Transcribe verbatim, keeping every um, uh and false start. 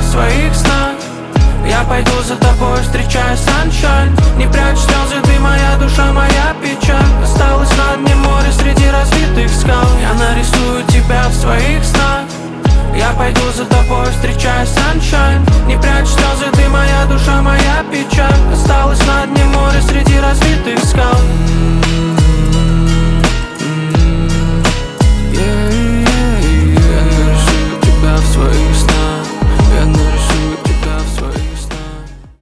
в своих снах. Я пойду за тобой, встречая саншайн. Не прячь слезы, ты моя душа, моя печаль. Осталось на дне моря среди разбитых скал. Я нарисую тебя в своих снах. Я пойду за тобой, встречая саншайн. Не прячь слезы, ты моя душа, моя печаль. Осталось на дне моря среди разбитых скал.